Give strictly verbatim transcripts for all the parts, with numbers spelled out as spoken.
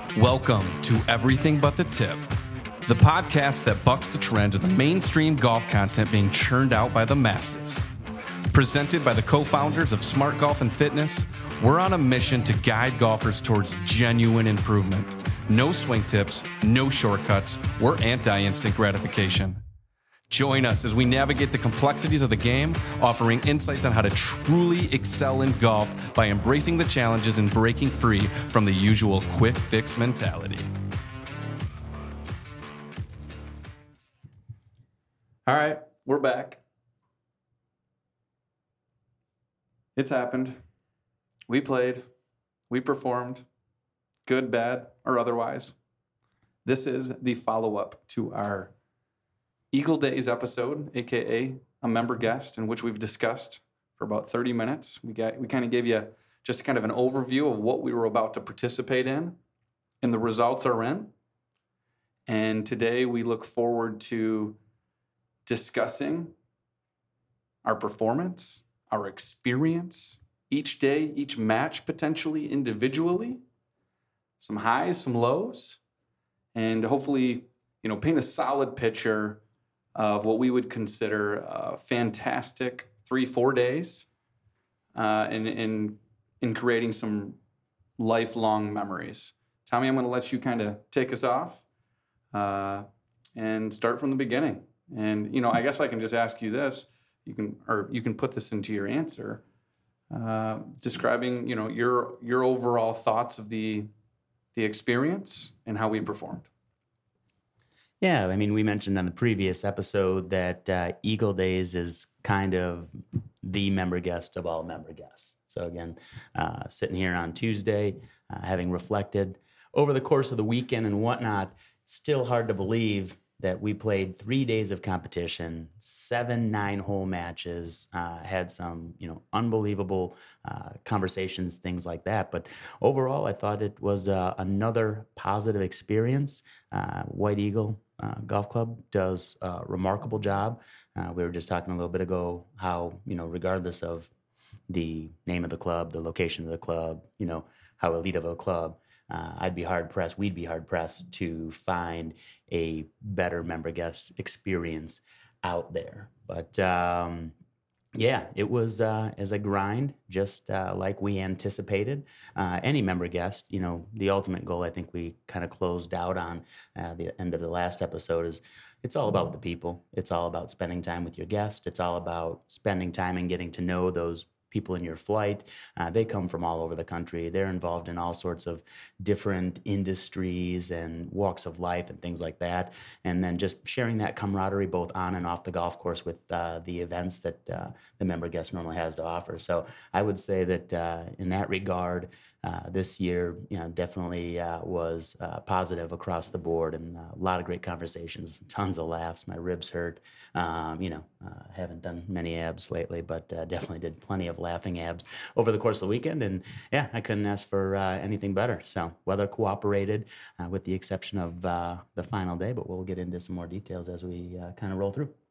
Welcome to Everything But the Tip, the podcast that bucks the trend of the mainstream golf content being churned out by the masses. Presented by the co-founders of Smart Golf and Fitness, we're on a mission to guide golfers towards genuine improvement. No swing tips, no shortcuts, we're anti-instant gratification. Join us as we navigate the complexities of the game, offering insights on how to truly excel in golf by embracing the challenges and breaking free from the usual quick fix mentality. All right, we're back. It's happened. We played. We performed. Good, bad, or otherwise. This is the follow-up to our Eagle Days episode, aka a member guest, in which we've discussed for about thirty minutes. We got we kind of gave you just kind of an overview of what we were about to participate in, and the results are in. And today we look forward to discussing our performance, our experience, each day, each match potentially individually, some highs, some lows, and hopefully, you know, paint a solid picture of what we would consider a fantastic three, four days uh, in, in, in creating some lifelong memories. Tommy, I'm going to let you kind of take us off uh, and start from the beginning. And, you know, I guess I can just ask you this. You can, or you can put this into your answer, uh, describing, you know, your your overall thoughts of the the experience and how we performed. Yeah, I mean, we mentioned on the previous episode that uh, Eagle Days is kind of the member guest of all member guests. So again, uh, sitting here on Tuesday, uh, having reflected over the course of the weekend and whatnot, it's still hard to believe that we played three days of competition, seven nine-hole matches, uh, had some, you know, unbelievable uh, conversations, things like that. But overall, I thought it was uh, another positive experience. Uh, White Eagle uh, Golf Club does a remarkable job. Uh, we were just talking a little bit ago how, you know, regardless of the name of the club, the location of the club, you know, how elite of a club, Uh, I'd be hard-pressed, we'd be hard-pressed to find a better member guest experience out there. But, um, yeah, it was uh, as a grind, just uh, like we anticipated. Uh, any member guest, you know, the ultimate goal I think we kind of closed out on uh, the end of the last episode is it's all about the people. It's all about spending time with your guest. It's all about spending time and getting to know those people in your flight. Uh, they come from all over the country. They're involved in all sorts of different industries and walks of life and things like that. And then just sharing that camaraderie both on and off the golf course with uh, the events that uh, the member guest normally has to offer. So I would say that uh, in that regard, uh, this year, you know, definitely uh, was uh, positive across the board, and uh, a lot of great conversations, tons of laughs. My ribs hurt. Um, you know, uh, haven't done many abs lately, but uh, definitely did plenty of laughing abs over the course of the weekend. And yeah, I couldn't ask for uh, anything better. So weather cooperated uh, with the exception of uh, the final day, but we'll get into some more details as we uh, kind of roll through.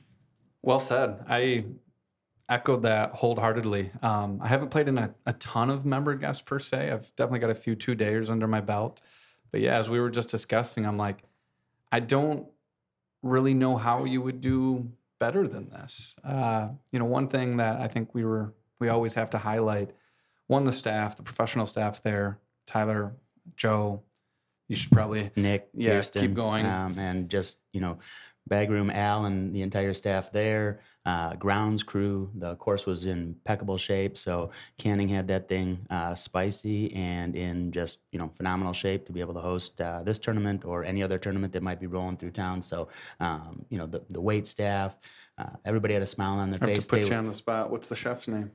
Well said. I echoed that wholeheartedly. Um, I haven't played in a, a ton of member guests per se. I've definitely got a few two-dayers under my belt. But yeah, as we were just discussing, I'm like, I don't really know how you would do better than this. Uh, you know, one thing that I think we were we always have to highlight, one, the staff, the professional staff there, Tyler, Joe, you should probably Nick, yeah, Kirsten, keep going. Um, and just, you know, Bagroom Al and the entire staff there, uh, grounds crew. The course was in impeccable shape, so Canning had that thing uh, spicy and in just, you know, phenomenal shape to be able to host uh, this tournament or any other tournament that might be rolling through town. So, um, you know, the, the wait staff, uh, everybody had a smile on their I have face. to put They you were- on the spot. What's the chef's name?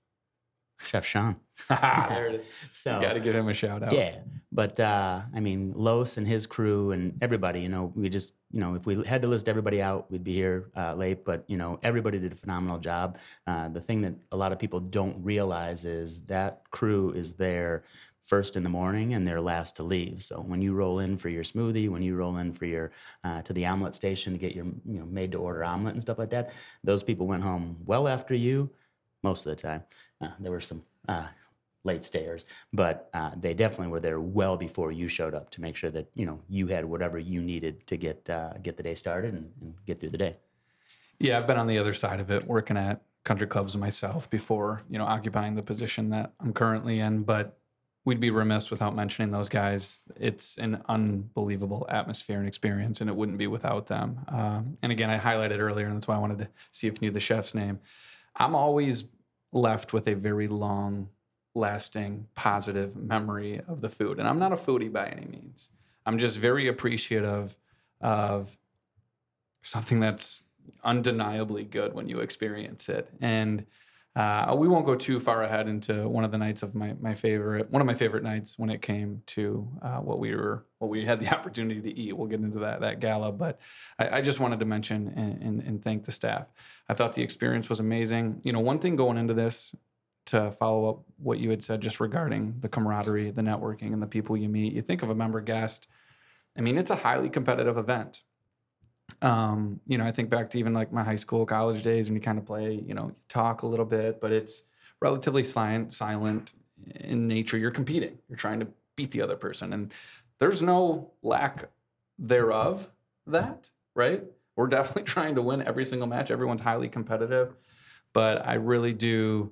Chef Sean. There it is. So You got to give him a shout out. yeah, but uh, I mean, Los and his crew and everybody, you know, we just, you know, if we had to list everybody out, we'd be here uh, late. But, you know, everybody did a phenomenal job. Uh, the thing that a lot of people don't realize is that crew is there first in the morning and they're last to leave. So when you roll in for your smoothie, when you roll in for your uh, to the omelet station to get your, you know, made to order omelet and stuff like that, those people went home well after you most of the time. Uh, there were some uh, late stayers, but uh, they definitely were there well before you showed up to make sure that, you know, you had whatever you needed to get uh, get the day started and, and get through the day. Yeah, I've been on the other side of it, working at country clubs myself before, you know, occupying the position that I'm currently in. But we'd be remiss without mentioning those guys. It's an unbelievable atmosphere and experience, and it wouldn't be without them. Um, and again, I highlighted earlier, and that's why I wanted to see if you knew the chef's name. I'm always left with a very long lasting positive memory of the food. And I'm not a foodie by any means. I'm just very appreciative of something that's undeniably good when you experience it. And uh, we won't go too far ahead into one of the nights of my my favorite, one of my favorite nights when it came to uh, what we were, what we had the opportunity to eat. We'll get into that that gala, but I, I just wanted to mention and, and, and thank the staff. I thought the experience was amazing. You know, one thing going into this, to follow up what you had said just regarding the camaraderie, the networking, and the people you meet. You think of a member guest. I mean, it's a highly competitive event. Um, you know, I think back to even like my high school, college days when you kind of play, you know, you talk a little bit, but it's relatively silent, silent in nature. You're competing. You're trying to beat the other person. And there's no lack thereof that, right? We're definitely trying to win every single match. Everyone's highly competitive. But I really do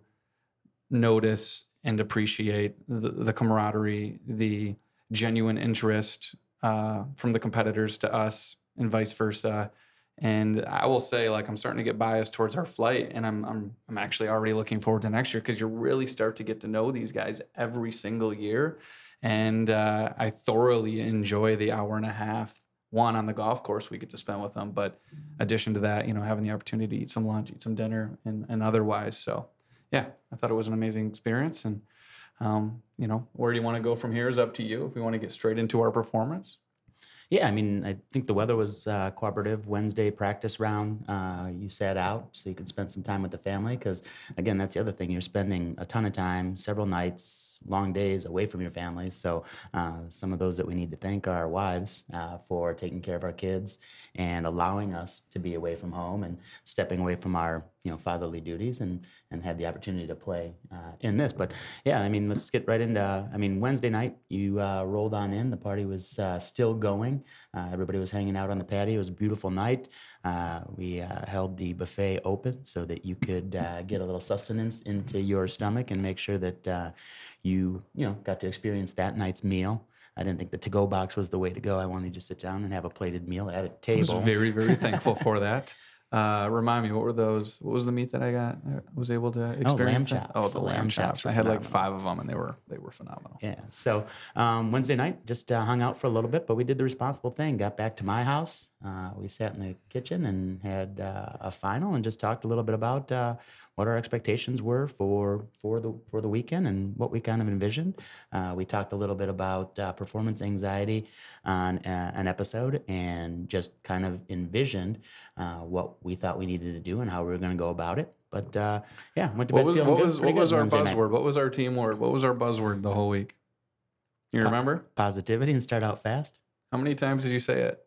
notice and appreciate the, the camaraderie, the genuine interest uh, from the competitors to us and vice versa. And I will say, like, I'm starting to get biased towards our flight, and I'm I'm I'm actually already looking forward to next year because you really start to get to know these guys every single year. And uh, I thoroughly enjoy the hour and a half, one on the golf course we get to spend with them, but addition to that, you know, having the opportunity to eat some lunch, eat some dinner, and, and otherwise. So yeah, I thought it was an amazing experience. And, um, you know, where do you want to go from here is up to you. If we want to get straight into our performance. Yeah, I mean, I think the weather was uh, cooperative. Wednesday practice round, uh, you sat out so you could spend some time with the family because, again, that's the other thing. You're spending a ton of time, several nights, long days away from your families. So uh, some of those that we need to thank are our wives uh, for taking care of our kids and allowing us to be away from home and stepping away from our, you know, fatherly duties and and had the opportunity to play uh, in this. But yeah, I mean, let's get right into, I mean, Wednesday night, you uh, rolled on in. The party was uh, still going. Uh, everybody was hanging out on the patio. It was a beautiful night. Uh, we uh, held the buffet open so that you could uh, get a little sustenance into your stomach and make sure that uh, you, you know, got to experience that night's meal. I didn't think the to-go box was the way to go. I wanted to sit down and have a plated meal at a table. I was very, very thankful for that. Uh, remind me, what were those? What was the meat that I got? I was able to experience. Oh, lamb chops. Oh, the, the lamb, lamb chops. chops I had phenomenal. like five of them, and they were they were phenomenal. Yeah. So um, Wednesday night, just uh, hung out for a little bit, but we did the responsible thing. Got back to my house. Uh, we sat in the kitchen and had uh, a final, and just talked a little bit about uh, what our expectations were for for the for the weekend and what we kind of envisioned. Uh, we talked a little bit about uh, performance anxiety on uh, an episode, and just kind of envisioned uh, what we thought we needed to do and how we were going to go about it. But uh, yeah, went to what bed was, feeling what good. Was, what was our Wednesday buzzword? night. What was our team word? What was our buzzword the whole week? You Po- remember? Positivity and start out fast. How many times did you say it?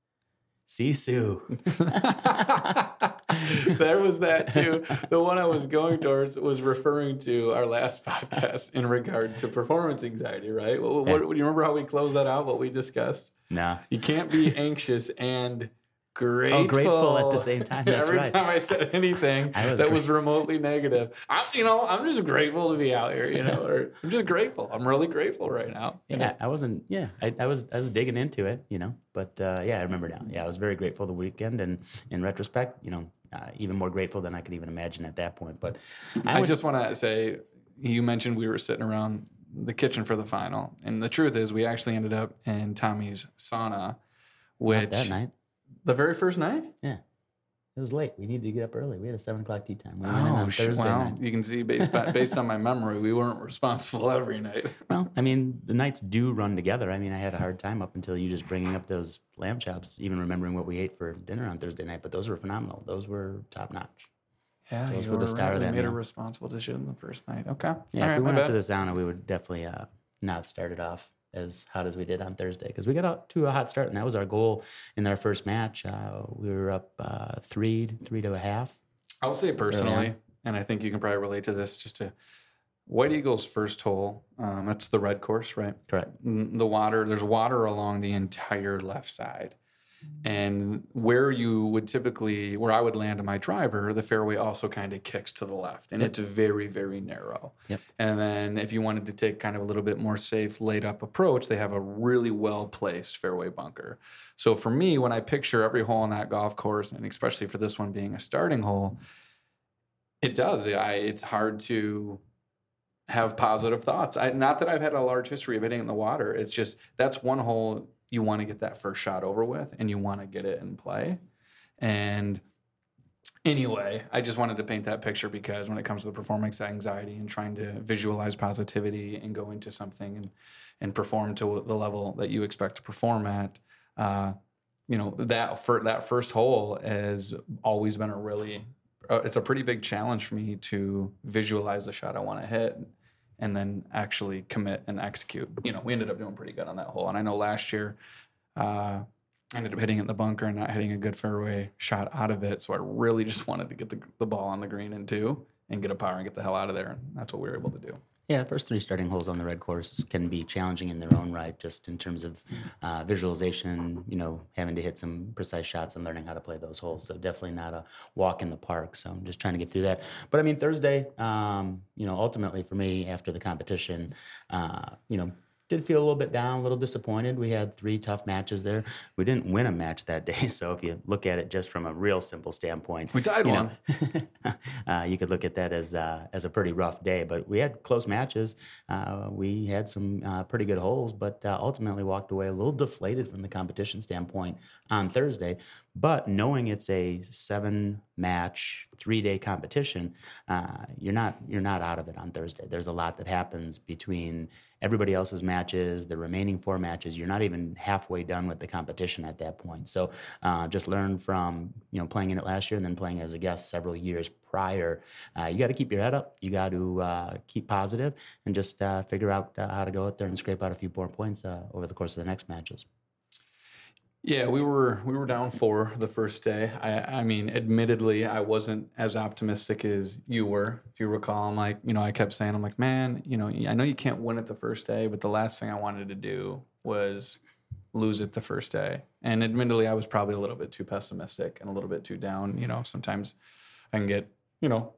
Sisu. There was that too. The one I was going towards was referring to our last podcast in regard to performance anxiety, right? What, what, Yeah. do you remember how we closed that out, what we discussed? No. You can't be anxious and grateful. Oh, grateful at the same time. That's Every right. time I said anything I was that gra- was remotely negative, I'm, you know, I'm just grateful to be out here, you know, or I'm just grateful. I'm really grateful right now. you know? Yeah, I wasn't. Yeah, I, I was. I was digging into it, you know. But uh, yeah, I remember now. Yeah, I was very grateful the weekend, and in retrospect, you know, uh, even more grateful than I could even imagine at that point. But I, would- just want to say, you mentioned we were sitting around the kitchen for the final, and the truth is, we actually ended up in Tommy's sauna, not which that night. the very first night. Yeah, it was late. We needed to get up early. We had a seven o'clock tea time. We went in Oh, on sh- Thursday well, night. you can see based by, based on my memory, we weren't responsible every night. Well, I mean, the nights do run together. I mean, I had a hard time up until you just bringing up those lamb chops, even remembering what we ate for dinner on Thursday night. But those were phenomenal. Those were top notch. Yeah, Those you were the were star right. of We that made a meal. responsible decision the first night. Okay. Yeah, All if right, we my went up to bad. the sauna, we would definitely uh, not start it off as hot as we did on Thursday because we got out to a hot start, and that was our goal in our first match. Uh, we were up uh, three, three to a half. I'll say personally, on. and I think you can probably relate to this just to White Eagle's first hole, um, that's the red course, right? Correct. The water, there's water along the entire left side. And where you would typically, where I would land on my driver, the fairway also kind of kicks to the left, and Yep. it's very, very narrow. Yep. And then if you wanted to take kind of a little bit more safe, laid up approach, they have a really well placed fairway bunker. So for me, when I picture every hole on that golf course, and especially for this one being a starting hole, it does. I, it's hard to have positive thoughts. I, not that I've had a large history of hitting in the water. It's just that's one hole you want to get that first shot over with, and you want to get it in play. And anyway, I just wanted to paint that picture because when it comes to the performance anxiety and trying to visualize positivity and go into something and and perform to the level that you expect to perform at, uh, you know, that for that first hole has always been a really uh, it's a pretty big challenge for me to visualize the shot I want to hit and then actually commit and execute. You know, we ended up doing pretty good on that hole. And I know last year uh, I ended up hitting it in the bunker and not hitting a good fairway shot out of it. So I really just wanted to get the, the ball on the green in two and get a par and get the hell out of there. And that's what we were able to do. Yeah, the first three starting holes on the red course can be challenging in their own right, just in terms of uh, visualization, you know, having to hit some precise shots and learning how to play those holes. So definitely not a walk in the park. So I'm just trying to get through that. But I mean, Thursday, um, you know, ultimately for me after the competition, uh, you know, did feel a little bit down, a little disappointed. We had three tough matches there. We didn't win a match that day. So if you look at it just from a real simple standpoint, we tied you one. Know, uh, you could look at that as uh, as a pretty rough day. But we had close matches. Uh, we had some uh, pretty good holes, but uh, ultimately walked away a little deflated from the competition standpoint on Thursday. But knowing it's a seven-match, three-day competition, uh, you're not you're not out of it on Thursday. There's a lot that happens between everybody else's matches, the remaining four matches. You're not even halfway done with the competition at that point. So uh, just learn from you know playing in it last year and then playing as a guest several years prior. Uh, you got to keep your head up. You got to uh, keep positive and just uh, figure out uh, how to go out there and scrape out a few more points uh, over the course of the next matches. Yeah, we were we were down four the first day. I I mean, admittedly, I wasn't as optimistic as you were. If you recall, I'm like, you know, I kept saying, I'm like, man, you know, I know you can't win it the first day, but the last thing I wanted to do was lose it the first day. And admittedly, I was probably a little bit too pessimistic and a little bit too down. You know, sometimes I can get, you know,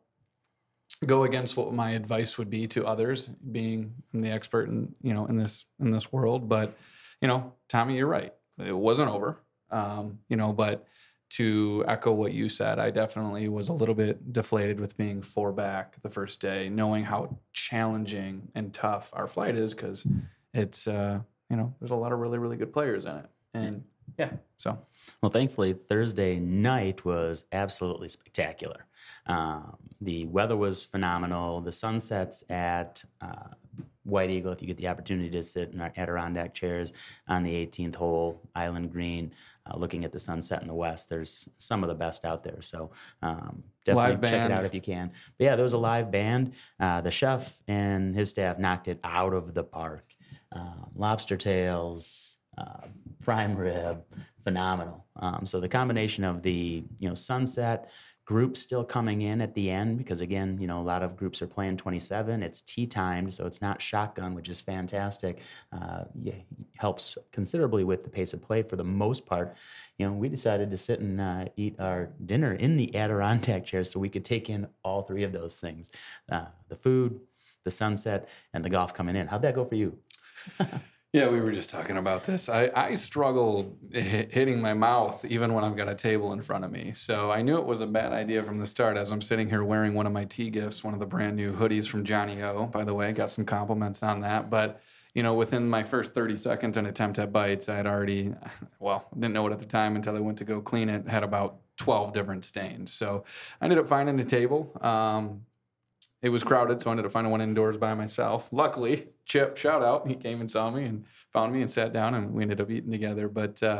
go against what my advice would be to others, being I'm the expert in, you know, in this in this world. But, you know, Tommy, you're right. It wasn't over, um, you know, but to echo what you said, I definitely was a little bit deflated with being four back the first day, knowing how challenging and tough our flight is because it's, uh, you know, there's a lot of really, really good players in it. And yeah, so. Well, thankfully, Thursday night was absolutely spectacular. Um, the weather was phenomenal. The sunsets at uh, White Eagle, if you get the opportunity to sit in our Adirondack chairs on the eighteenth hole, Island Green, uh, looking at the sunset in the west, there's some of the best out there. So um, definitely Live check band. it out if you can. But yeah, there was a live band. Uh, the chef and his staff knocked it out of the park. Uh, lobster tails, uh, prime rib, phenomenal. Um, so the combination of the you know sunset, groups still coming in at the end because again, you know, a lot of groups are playing twenty-seven. It's tee timed, so it's not shotgun, which is fantastic. Uh, yeah, helps considerably with the pace of play for the most part. You know, we decided to sit and uh, eat our dinner in the Adirondack chair so we could take in all three of those things: uh, the food, the sunset, and the golf coming in. How'd that go for you? Yeah, we were just talking about this. I, I struggle h- hitting my mouth even when I've got a table in front of me. So I knew it was a bad idea from the start as I'm sitting here wearing one of my tea gifts, one of the brand new hoodies from Johnny O, by the way. Got some compliments on that. But, you know, within my first thirty seconds an attempt at bites, I had already, well, didn't know it at the time until I went to go clean it, had about twelve different stains. So I ended up finding a table. Um, It was crowded, so I ended up finding one indoors by myself. Luckily, Chip, shout out, he came and saw me and found me and sat down, and we ended up eating together. But uh,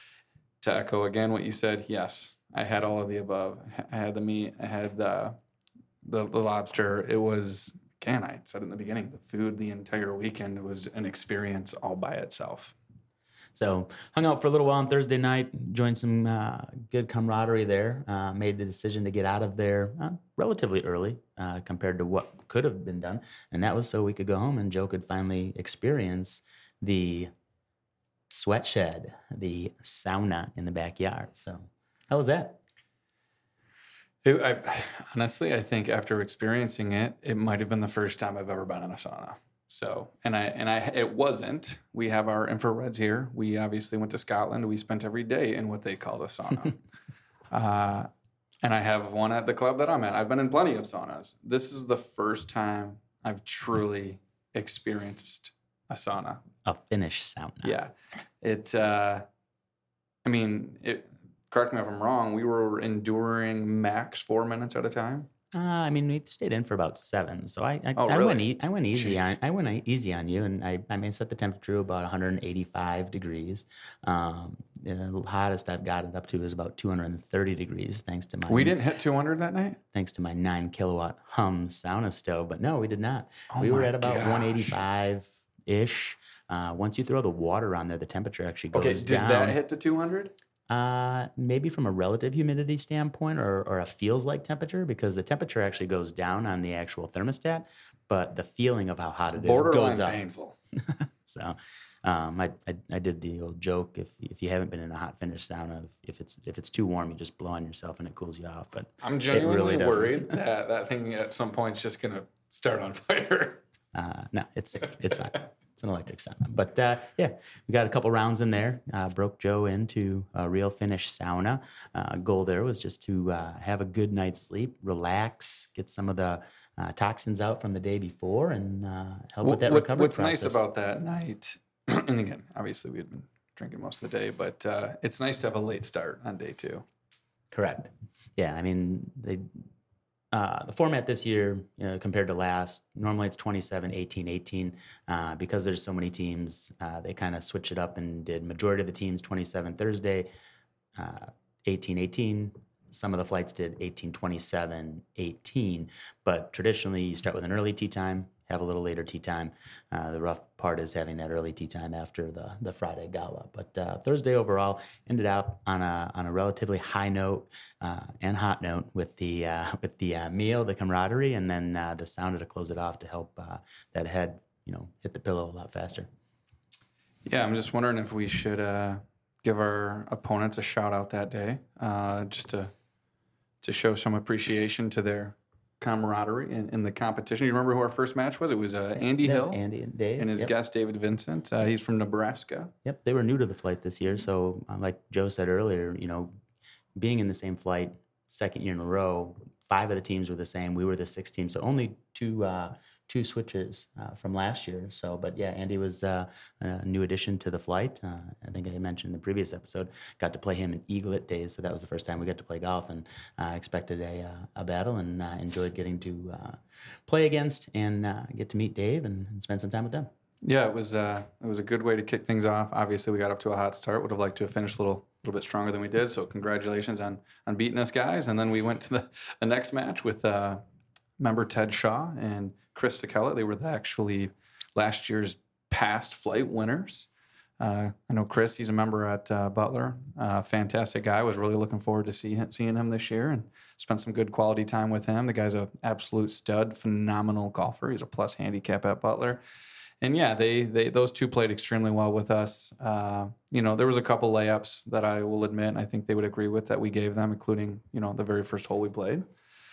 to echo again what you said, yes, I had all of the above. I had the meat, I had the, the, the lobster. It was, again, I said in the beginning, the food the entire weekend was an experience all by itself. So hung out for a little while on Thursday night, joined some uh, good camaraderie there, uh, made the decision to get out of there uh, relatively early uh, compared to what could have been done. And that was so we could go home and Joe could finally experience the sweat shed, the sauna in the backyard. So how was that? It, I, honestly, I think after experiencing it, it might have been the first time I've ever been in a sauna. So, and I, and I, it wasn't. We have our infrareds here. We obviously went to Scotland. We spent every day in what they called a sauna. uh, and I have one at the club that I'm at. I've been in plenty of saunas. This is the first time I've truly experienced a sauna. A Finnish sauna. Yeah. It, uh, I mean, it, correct me if I'm wrong, we were enduring max four minutes at a time. Uh, I mean, we stayed in for about seven, so I I, Oh, I really? went e- I went easy Jeez. on I went e- easy on you, and I I may set the temperature about one hundred eighty-five degrees. Um, the hottest I've got it up to is about two hundred thirty degrees, thanks to my We didn't hit two hundred that night? thanks to my nine kilowatt hum sauna stove. But no, we did not. Oh we were my at about gosh. one eighty-five ish. Uh, once you throw the water on there, the temperature actually goes Okay, did down. that hit the two hundred? Uh, maybe from a relative humidity standpoint or, or a feels like temperature, because the temperature actually goes down on the actual thermostat, but the feeling of how hot it is Borderline goes up. painful. So um, I, I I did the old joke, if if you haven't been in a hot Finnish sauna, if, if it's if it's too warm, you just blow on yourself and it cools you off. But I'm it genuinely really doesn't. worried that that thing at some point is just going to start on fire. Uh, no, it's safe. It's fine. It's an electric sauna. But uh, yeah, we got a couple rounds in there. Uh, broke Joe into a real Finnish sauna. Uh, goal there was just to uh, have a good night's sleep, relax, get some of the uh, toxins out from the day before, and uh, help with that What- recovery What's process. nice about that night, and again, obviously we had been drinking most of the day, but uh, it's nice to have a late start on day two. Correct. Yeah, I mean, they, uh, the format this year, you know, compared to last, normally it's twenty-seven, eighteen, eighteen. Uh, because there's so many teams, uh, they kind of switch it up and did majority of the teams twenty-seven Thursday, uh, eighteen, eighteen. Some of the flights did eighteen, twenty-seven, eighteen. But traditionally, you start with an early tee time, have a little later tee time. Uh, the rough part is having that early tee time after the, the Friday gala. But uh, Thursday overall ended up on a on a relatively high note uh, and hot note with the uh, with the uh, meal, the camaraderie, and then uh, the sauna to close it off to help uh, that head, you know, hit the pillow a lot faster. Yeah, I'm just wondering if we should uh, give our opponents a shout out that day, uh, just to to show some appreciation to their camaraderie in, in the competition. You remember who our first match was? It was uh, Andy There's Hill Andy and Dave, and his yep. guest David Vincent. Uh, he's from Nebraska. Yep, they were new to the flight this year, so uh, like Joe said earlier, you know, being in the same flight second year in a row, five of the teams were the same. We were the sixth team, so only two uh, two switches uh, from last year. So, but yeah, Andy was uh, a new addition to the flight. Uh, I think I mentioned in the previous episode, got to play him in Eaglet days, so that was the first time we got to play golf, and uh, expected a uh, a battle, and uh, enjoyed getting to uh, play against and uh, get to meet Dave and, and spend some time with them. Yeah, it was uh, it was a good way to kick things off. Obviously, we got off to a hot start. Would have liked to have finished a little little bit stronger than we did. So congratulations on on beating us, guys. And then we went to the, the next match with uh, member Ted Shaw and Chris Sakella. They were the actually last year's past flight winners. Uh, I know Chris, he's a member at uh, Butler. Uh, fantastic guy. Was really looking forward to see him, seeing him this year and spent some good quality time with him. The guy's an absolute stud, phenomenal golfer. He's a plus handicap at Butler. And yeah, they they those two played extremely well with us. Uh, you know, there was a couple layups that I will admit I think they would agree with that we gave them, including, you know, the very first hole we played.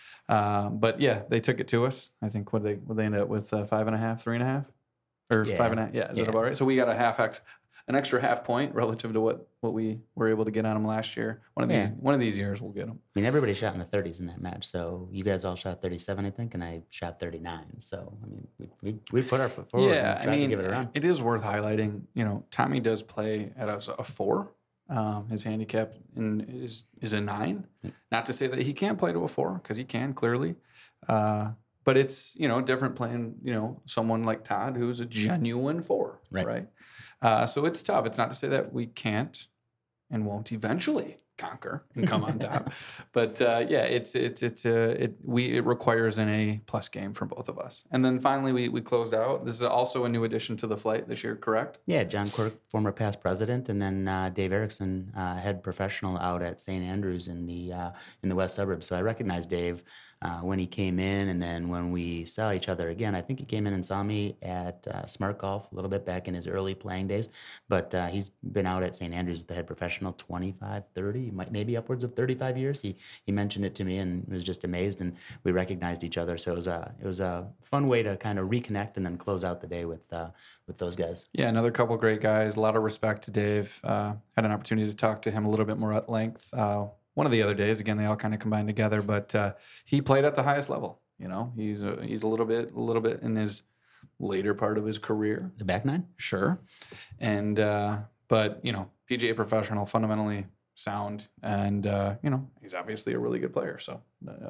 Uh, but yeah, they took it to us. I think what they what they ended up with uh, five and a half, three and a half, or Yeah. five and a half. Yeah, is Yeah. that about right? So we got a half x, an extra half point relative to what what we were able to get on them last year. One of these Yeah. one of these years we'll get them. I mean, everybody shot in the thirties in that match. So you guys all shot thirty-seven, I think, and I shot thirty-nine. So, I mean, we we, we put our foot forward Yeah, and I tried mean, to give it a run. it is worth highlighting. You know, Tommy does play at a, a four. Um, his handicap in, is is a nine. Not to say that he can't play to a four, because he can clearly. Uh, but it's, you know, different playing, you know, someone like Todd who's a genuine four, Right. right? Uh, so it's tough. It's not to say that we can't and won't eventually conquer and come on top. But uh, yeah, it's it's it's uh, it we it requires an A plus game from both of us. And then finally, we we closed out. This is also a new addition to the flight this year, correct? Yeah, John Quirk, former past president, and then uh, Dave Erickson, uh, head professional out at Saint Andrews in the uh, in the west suburbs. So I recognized Dave uh, when he came in, and then when we saw each other again. I think he came in and saw me at uh, Smart Golf a little bit back in his early playing days, but uh, he's been out at Saint Andrews as the head professional twenty-five, thirty, might maybe upwards of thirty-five years. He he mentioned it to me and was just amazed, and we recognized each other. So it was a it was a fun way to kind of reconnect and then close out the day with uh, with those guys. Yeah, another couple of great guys. A lot of respect to Dave. Uh, had an opportunity to talk to him a little bit more at length. Uh, one of the other days, again, they all kind of combined together, but uh, he played at the highest level. You know, he's a, he's a little bit a little bit in his later part of his career. The back nine, sure, and uh, but you know, P G A professional, fundamentally sound, and uh, you know, he's obviously a really good player. So,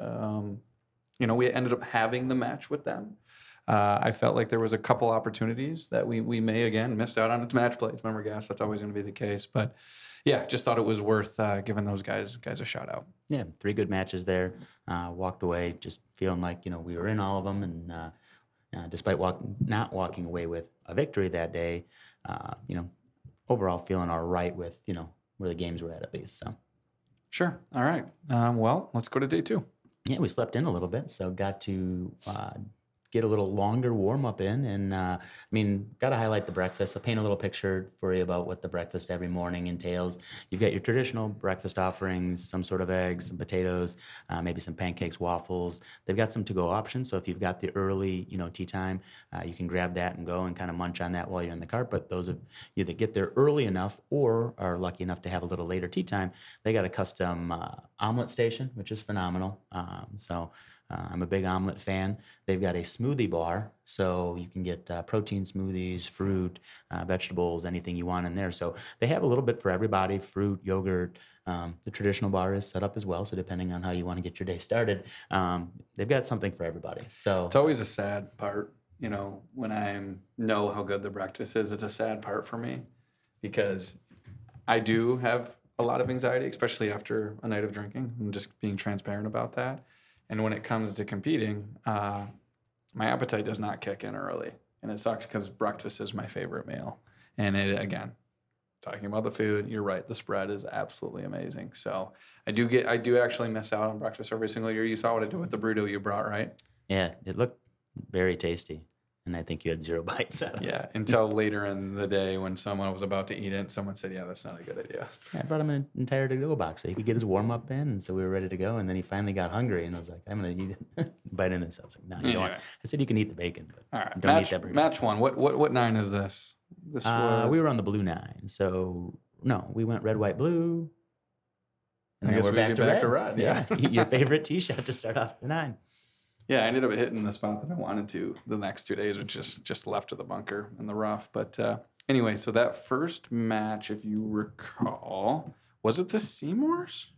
um, you know, we ended up having the match with them. Uh, I felt like there was a couple opportunities that we we may again missed out on. It's match play. It's member gas. That's always going to be the case. But yeah, just thought it was worth uh, giving those guys guys a shout out. Yeah, three good matches there. Uh, walked away just feeling like you know we were in all of them, and uh, uh, despite walk, not walking away with a victory that day, uh, you know, overall feeling all right with you know where the games were at at least. So sure, all right. Um, well, let's go to day two. Yeah, we slept in a little bit, so got to uh, get a little longer warm up in. And uh, I mean, got to highlight the breakfast. I'll paint a little picture for you about what the breakfast every morning entails. You've got your traditional breakfast offerings, some sort of eggs, some potatoes, uh, maybe some pancakes, waffles. They've got some to-go options. So if you've got the early, you know, tea time, uh, you can grab that and go and kind of munch on that while you're in the cart. But those of you that get there early enough or are lucky enough to have a little later tea time, they got a custom uh, omelet station, which is phenomenal. Um, so Uh, I'm a big omelet fan. They've got a smoothie bar, so you can get uh, protein smoothies, fruit, uh, vegetables, anything you want in there. So they have a little bit for everybody, fruit, yogurt. Um, the traditional bar is set up as well, so depending on how you want to get your day started, um, they've got something for everybody. So it's always a sad part, you know, when I know how good the breakfast is. It's a sad part for me because I do have a lot of anxiety, especially after a night of drinking. I'm just being transparent about that. And when it comes to competing, uh, my appetite does not kick in early. And it sucks because breakfast is my favorite meal. And it, again, talking about the food, you're right. The spread is absolutely amazing. So I do get, I do actually miss out on breakfast every single year. You saw what I did with the burrito you brought, right? Yeah, it looked very tasty. And I think you had zero bites out of it. Yeah, until later in the day when someone was about to eat it, someone said, yeah, that's not a good idea. I brought him an entire to-go box so he could get his warm-up in, and so we were ready to go. And then he finally got hungry, and I was like, I'm going to eat it. Bite in this. I was like, no, you don't Anyway. want. I said you can eat the bacon, but All right, don't match, eat that burger. match one. What what what nine is this? This Uh, was. we were on the blue nine, so no, we went red, white, blue, and I then guess we're we'd back be to back red. to red, yeah. Your favorite tee shot to start off the nine. Yeah, I ended up hitting the spot that I wanted to the next two days, which just just left of the bunker in the rough. But uh, anyway, so that first match, if you recall, was it the Seymours?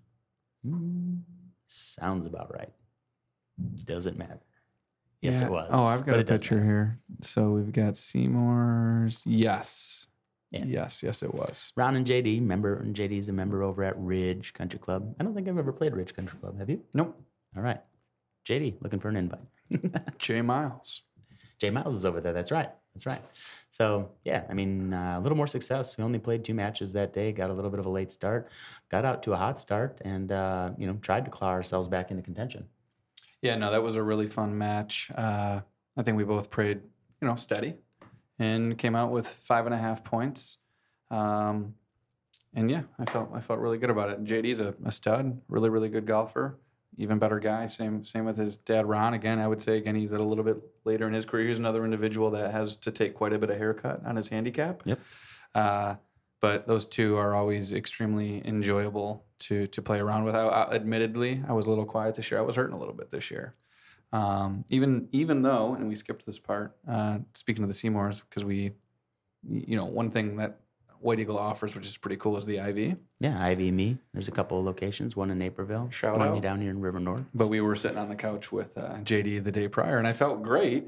Mm, sounds about right. Doesn't matter. Yes, Yeah. it was. Oh, I've got but a it doesn't picture matter. here. So we've got Seymours. Yes. Yeah. Yes, yes, it was. Ron and J D, member, and J D's a member over at Ridge Country Club. I don't think I've ever played Ridge Country Club. Have you? Nope. All right. J D, looking for an invite. Jay Miles. Jay Miles is over there. That's right. That's right. So, yeah, I mean, uh, a little more success. We only played two matches that day, got a little bit of a late start, got out to a hot start, and, uh, you know, tried to claw ourselves back into contention. Yeah, no, that was a really fun match. Uh, I think we both played, you know, steady and came out with five and a half points. Um, and yeah, I felt I felt really good about it. J D's a, a stud, really, really good golfer, even better guy. Same same with his dad, Ron. Again, I would say, again, he's at a little bit later in his career. He's another individual that has to take quite a bit of haircut on his handicap. Yep. Uh, but those two are always extremely enjoyable to to play around with. I, I, admittedly, I was a little quiet this year. I was hurting a little bit this year. Um, even even though, and we skipped this part, uh, speaking of the Seymours, because we, you know, one thing that White Eagle offers, which is pretty cool, is the I V. Yeah, I V me. There's a couple of locations, one in Naperville, Shout one out. down here in River North. But we were sitting on the couch with uh, J D the day prior, and I felt great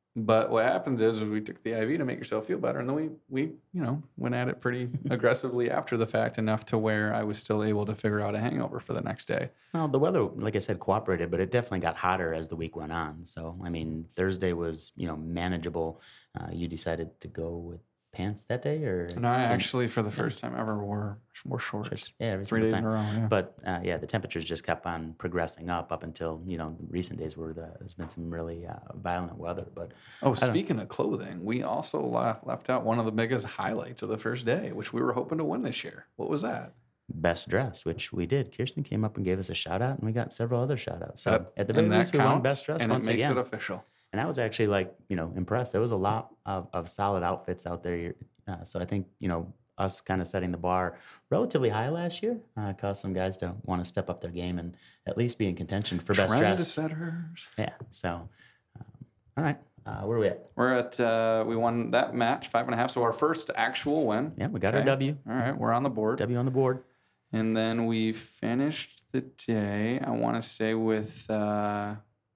But what happens is, is we took the I V to make yourself feel better, and then we we you know went at it pretty aggressively after the fact, enough to where I was still able to figure out a hangover for the next day. Well, the weather, like I said, cooperated, but it definitely got hotter as the week went on. So, I mean, Thursday was, you know, manageable. Uh, you decided to go with pants that day, or And I actually, for the first time ever, wore wore shorts. yeah, every Three single days time. in a row. Yeah. But uh, yeah, the temperatures just kept on progressing up up until, you know, the recent days where the, there's been some really uh, violent weather. But Oh, speaking of clothing, we also left, left out one of the biggest highlights of the first day, which we were hoping to win this year. What was that? best dressed, which we did. Kirsten came up and gave us a shout out, and we got several other shout outs. So That- at the very and that least, we won counts, best dressed and it once makes again. it official. And I was actually like, you know, impressed. There was a lot of, of solid outfits out there. Uh, so I think, you know, us kind of setting the bar relatively high last year uh, caused some guys to want to step up their game and at least be in contention for best dressed. Trendsetters. Yeah. So, um, all right. Uh, where are we at? We're at, uh, we won that match, five and a half. So our first actual win. Yeah, we got our Okay. W. All right, we're on the board. W on the board. And then we finished the day, I want to say, with, uh,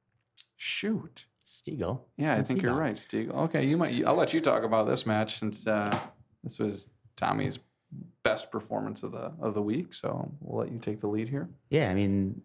shoot. Stiegel. Yeah, I and think you're Seabound. right, Steve. Okay, you might. I'll let you talk about this match since uh, this was Tommy's best performance of the of the week. So we'll let you take the lead here. Yeah, I mean,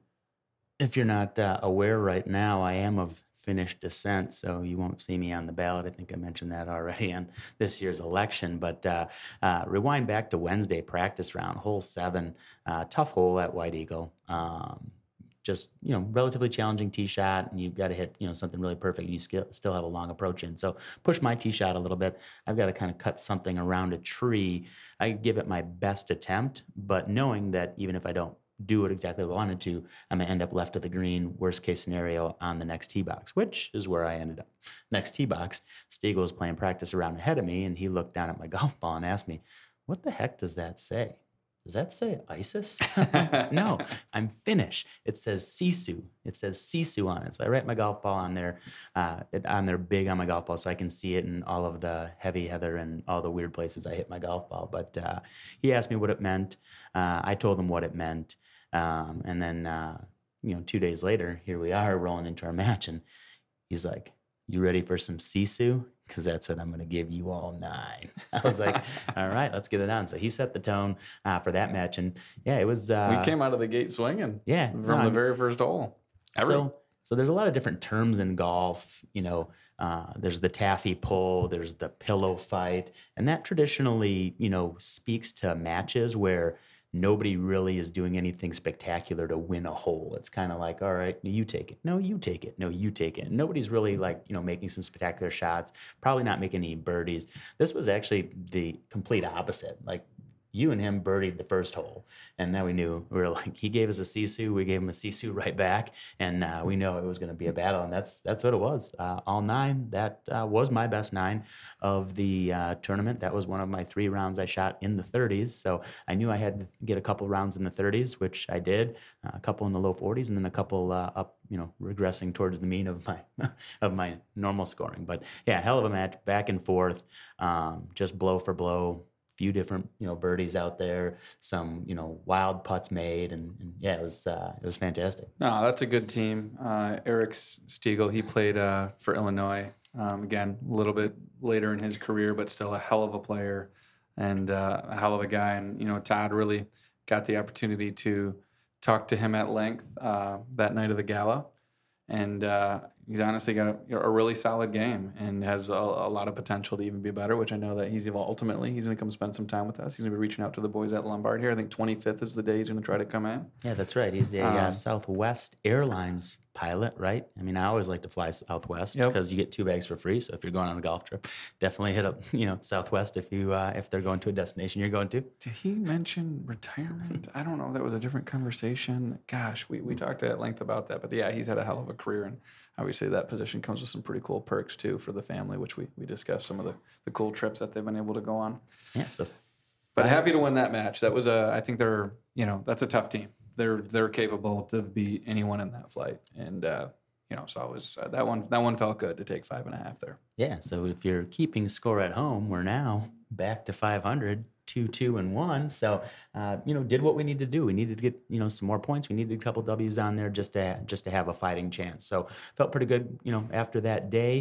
if you're not uh, aware right now, I am of Finnish descent, so you won't see me on the ballot. I think I mentioned that already on this year's election. But uh, uh, rewind back to Wednesday practice round, hole seven, uh, tough hole at White Eagle. Um, just, you know, relatively challenging tee shot, and you've got to hit, you know, something really perfect, and you still still have a long approach in. So push my tee shot a little bit. I've got to kind of cut something around a tree. I give it my best attempt, but knowing that even if I don't do it exactly what I wanted to, I'm going to end up left of the green, worst case scenario, on the next tee box, which is where I ended up. Next tee box, Stiegel was playing practice around ahead of me, and he looked down at my golf ball and asked me, what the heck does that say? Does that say ISIS? No, I'm Finnish. It says Sisu. It says Sisu on it. So I write my golf ball on there, uh, it, on there big on my golf ball, so I can see it in all of the heavy heather and all the weird places I hit my golf ball. But uh, he asked me what it meant. Uh, I told him what it meant. Um, and then, uh, you know, two days later, here we are rolling into our match, and he's like, "You ready for some Sisu? Because that's what I'm going to give you all nine." I was like, all right, let's get it on. So he set the tone uh, for that match. And yeah, it was. Uh, we came out of the gate swinging. Yeah. From no, the very first hole. Every, so, so there's a lot of different terms in golf. You know, uh, there's the taffy pull, there's the pillow fight. And that traditionally, you know, speaks to matches where nobody really is doing anything spectacular to win a hole. It's kind of like, all right, you take it. No, you take it. No, you take it. And nobody's really like, you know, making some spectacular shots, probably not making any birdies. This was actually the complete opposite. Like, you and him birdied the first hole, and then we knew we were like, he gave us a Sisu, we gave him a Sisu right back, and uh, we know it was going to be a battle, and that's that's what it was. Uh, all nine. That uh, was my best nine of the uh, tournament. That was one of my three rounds I shot in the thirties, so I knew I had to get a couple rounds in the thirties, which I did, uh, a couple in the low forties, and then a couple uh, up, you know, regressing towards the mean of my of my normal scoring. But yeah, hell of a match, back and forth, um, just blow for blow. Few different, you know, birdies out there, some, you know, wild putts made, and, and yeah, it was uh, it was fantastic. No, that's a good team. Uh, Eric Stiegel, he played uh, for Illinois. Um, again, a little bit later in his career, but still a hell of a player and uh, a hell of a guy. And you know, Todd really got the opportunity to talk to him at length uh, that night of the gala, and uh, he's honestly got a, a really solid game and has a, a lot of potential to even be better, which I know that he's ultimately, he's going to come spend some time with us. He's going to be reaching out to the boys at Lombard here. I think twenty-fifth is the day he's going to try to come in. Yeah, that's right. He's a Um, uh, Southwest Airlines pilot, right? I mean, I always like to fly Southwest Yep. because you get two bags for free. So if you're going on a golf trip, definitely hit up, you know, Southwest if you uh, if they're going to a destination you're going to. Did he mention retirement? I don't know. That was a different conversation. Gosh, we, we talked at length about that. But yeah, he's had a hell of a career. And obviously that position comes with some pretty cool perks too for the family, which we, we discussed some of the, the cool trips that they've been able to go on. Yeah, so But happy to win that match. That was a, I think they're, you know, that's a tough team. They're they're capable to beat anyone in that flight. And, uh, you know, so I was, uh, that one, that one felt good to take five and a half there. yeah, so if you're keeping score at home, we're now back to five hundred. Two, two, and one. So, uh, you know, did what we needed to do. We needed to get, you know, some more points. We needed a couple W's on there just to just to have a fighting chance. So, felt pretty good, you know, after that day.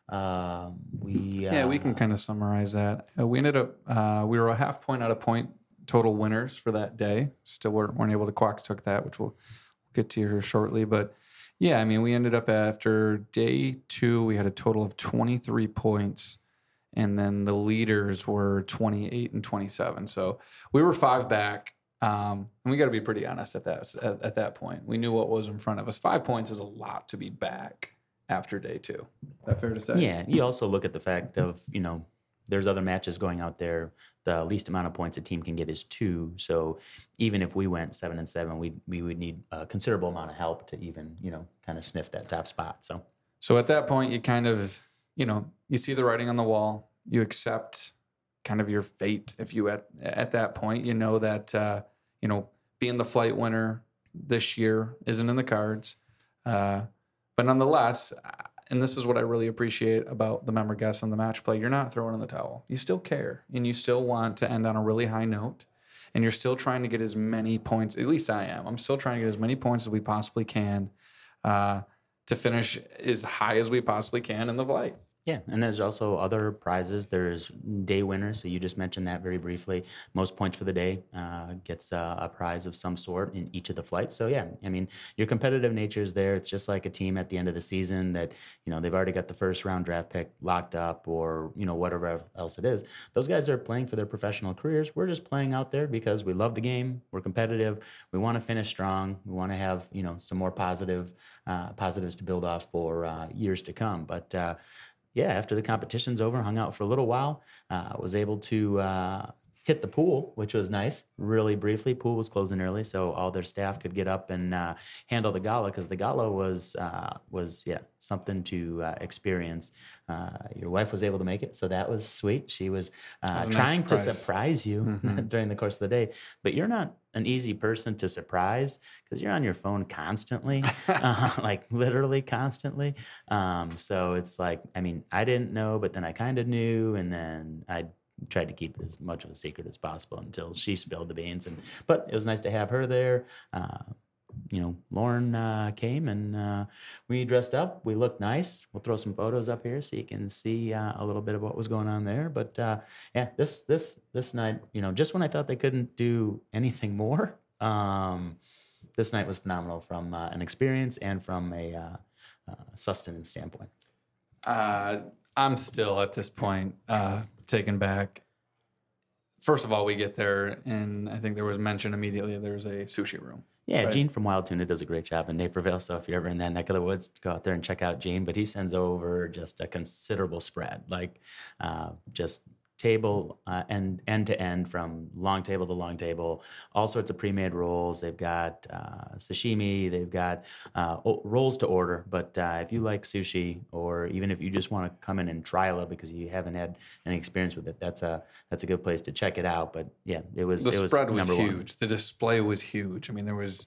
Uh, we uh, Yeah, we can kind of summarize that. Uh, we ended up, uh, we were a half point out of point total winners for that day. Still weren't, weren't able to Quacks took that, which we'll get to here shortly. But yeah, I mean, we ended up after day two, we had a total of twenty-three points. And then the leaders were twenty-eight and twenty-seven. So we were five back. Um, and we got to be pretty honest at that, at, at that point. We knew what was in front of us. Five points is a lot to be back after day two. Is that fair to say? Yeah, you also look at the fact of, you know, there's other matches going out there. The least amount of points a team can get is two. So even if we went seven and seven, we we would need a considerable amount of help to even, you know, kind of sniff that top spot. So, so at that point, you kind of, you know, you see the writing on the wall. You accept kind of your fate. If you at at that point, you know that uh, you know being the flight winner this year isn't in the cards. Uh, but nonetheless, and this is what I really appreciate about the member guests on the match play, you're not throwing in the towel. You still care, and you still want to end on a really high note, and you're still trying to get as many points, at least I am. I'm still trying to get as many points as we possibly can uh, to finish as high as we possibly can in the flight. Yeah, and there's also other prizes. There's day winners, so you just mentioned that very briefly. Most points for the day uh, gets uh, a prize of some sort in each of the flights. So yeah, I mean, your competitive nature is there. It's just like a team at the end of the season that, you know, they've already got the first round draft pick locked up, or, you know, whatever else it is. Those guys are playing for their professional careers. We're just playing out there because we love the game. We're competitive. We want to finish strong. We want to have, you know, some more positive uh, positives to build off for uh, years to come. But uh, yeah, after the competition's over, hung out for a little while. Uh, was able to uh, hit the pool, which was nice, really briefly. Pool was closing early, so all their staff could get up and uh, handle the gala, because the gala was, uh, was yeah, something to uh, experience. Uh, your wife was able to make it, so that was sweet. She was, uh, was a nice trying to surprise. surprise you Mm-hmm. during the course of the day, but you're not an easy person to surprise because you're on your phone constantly, uh, like literally constantly. Um, so it's like, I mean, I didn't know, but then I kind of knew, and then I tried to keep it as much of a secret as possible until she spilled the beans. And but it was nice to have her there. Uh, you know, Lauren uh, came and uh, we dressed up. We looked nice. We'll throw some photos up here so you can see uh, a little bit of what was going on there. But uh, yeah, this this this night, you know, just when I thought they couldn't do anything more, um, this night was phenomenal from uh, an experience and from a uh, uh, sustenance standpoint. Uh, I'm still at this point uh, taken back. First of all, we get there, and I think there was mention immediately there's a sushi room. Yeah, Right. Gene from Wild Tuna does a great job in Naperville. So if you're ever in that neck of the woods, go out there and check out Gene. But he sends over just a considerable spread, like uh, just table uh, end end to end, from long table to long table, all sorts of pre-made rolls. They've got uh, sashimi. They've got uh, o- rolls to order. But uh, if you like sushi, or even if you just want to come in and try a little because you haven't had any experience with it, that's a that's a good place to check it out. But yeah, it was The it was spread was number one. huge. The display was huge. I mean, there was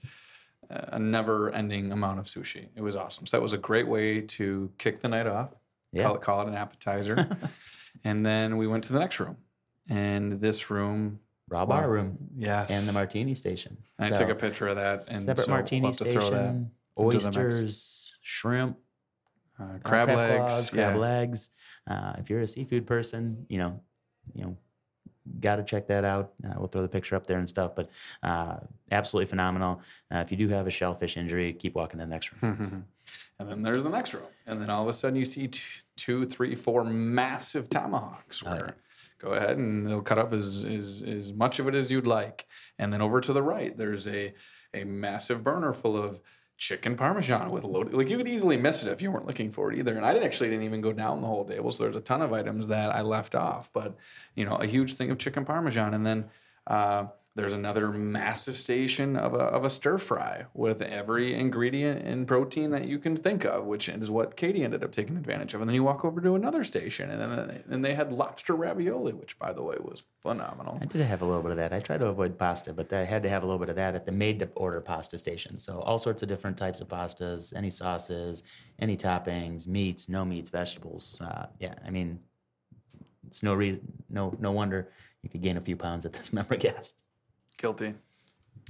a never-ending amount of sushi. It was awesome. So that was a great way to kick the night off. Yeah. Call it, call it an appetizer. And then we went to the next room. And this room, Raw wow, bar room. yes. And the martini station. And I So, took a picture of that. And separate so martini we'll have to throw that station, into the mix. oysters, shrimp, Uh, uh, crab, legs, claws, crab yeah. legs. Uh, if you're a seafood person, you know, you know, got to check that out. Uh, we'll throw the picture up there and stuff. But uh, absolutely phenomenal. Uh, if you do have a shellfish injury, keep walking to the next room. And then there's the next room. And then all of a sudden you see t- two, three, four massive tomahawks. Where Oh, yeah. Go ahead and they'll cut up as, as, as much of it as you'd like. And then over to the right, there's a, a massive burner full of chicken parmesan with loaded. Like you could easily miss it if you weren't looking for it either. And I didn't actually didn't even go down the whole table. So there's a ton of items that I left off. But, you know, a huge thing of chicken parmesan. And then uh, there's another massive station of a, of a stir fry with every ingredient and protein that you can think of, which is what Katie ended up taking advantage of. And then you walk over to another station, and then and they had lobster ravioli, which, by the way, was phenomenal. I did have a little bit of that. I try to avoid pasta, but I had to have a little bit of that at the made-to-order pasta station. So all sorts of different types of pastas, any sauces, any toppings, meats, no meats, vegetables. Uh, yeah, I mean, it's no reason, no no wonder you could gain a few pounds at this member guest. Guilty.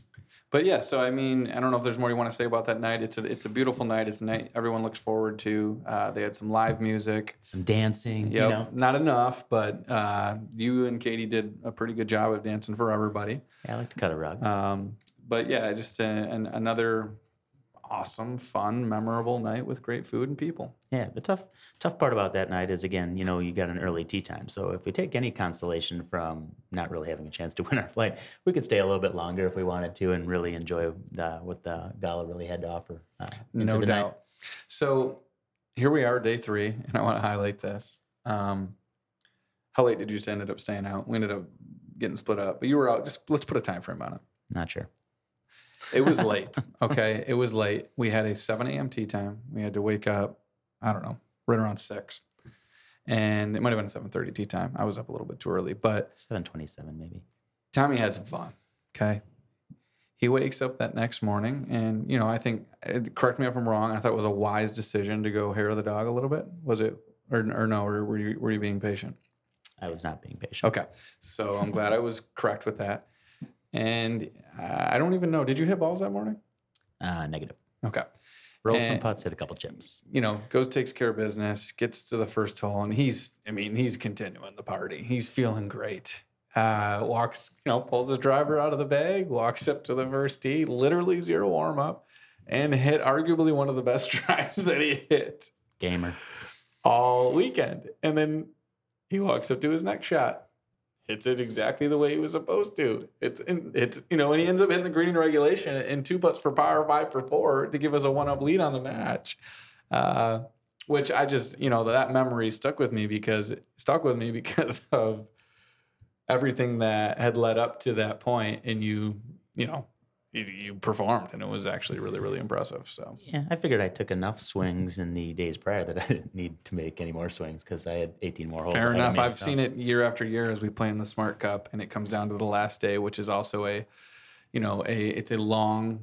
but yeah, so I mean, I don't know if there's more you want to say about that night. It's a it's a beautiful night. It's a night everyone looks forward to. Uh, they had some live music, some dancing. Yep. You know, Not enough, but uh, you and Katie did a pretty good job of dancing for everybody. Yeah, I like to cut a rug. Um, but yeah, just a, an, another awesome, fun, memorable night with great food and people. Yeah, the tough tough part about that night is, again, you know, you got an early tea time. So if we take any consolation from not really having a chance to win our flight, we could stay a little bit longer if we wanted to and really enjoy the, what the gala really had to offer. Uh, into No the doubt. night. So here we are, day three, and I want to highlight this. Um, how late did you end up staying out? We ended up getting split up, but you were out. Just let's put a time frame on it. Not sure. It was late. Okay. It was late. We had a seven a.m. tea time. We had to wake up, I don't know, right around six. And it might have been a seven thirty tea time. I was up a little bit too early, but seven twenty-seven maybe. Tommy had some fun. Okay. He wakes up that next morning and, you know, I think, correct me if I'm wrong, I thought it was a wise decision to go hair the dog a little bit. Was it, or, or no, or were you, were you being patient? I was not being patient. Okay. So I'm glad I was correct with that. And uh, I don't even know. Did you hit balls that morning? Uh, negative. Okay. Rolled and, some putts, hit a couple chips. You know, goes, takes care of business, gets to the first hole, and he's, I mean, he's continuing the party. He's feeling great. Uh, walks, you know, pulls his driver out of the bag, walks up to the first tee, literally zero warm up, and hit arguably one of the best drives that he hit. Gamer. All weekend. And then he walks up to his next shot. Hits it exactly the way he was supposed to. It's, in, it's you know, and he ends up hitting the green in regulation and two putts for par, five for four to give us a one-up lead on the match. Uh, which I just, you know, that memory stuck with me because stuck with me because of everything that had led up to that point, and you, you know, you, you performed, and it was actually really, really impressive. So yeah, I figured I took enough swings in the days prior that I didn't need to make any more swings because I had eighteen more holes. Fair enough. Me, I've so. seen it year after year as we play in the Smart Cup, and it comes down to the last day, which is also a, you know, a it's a long,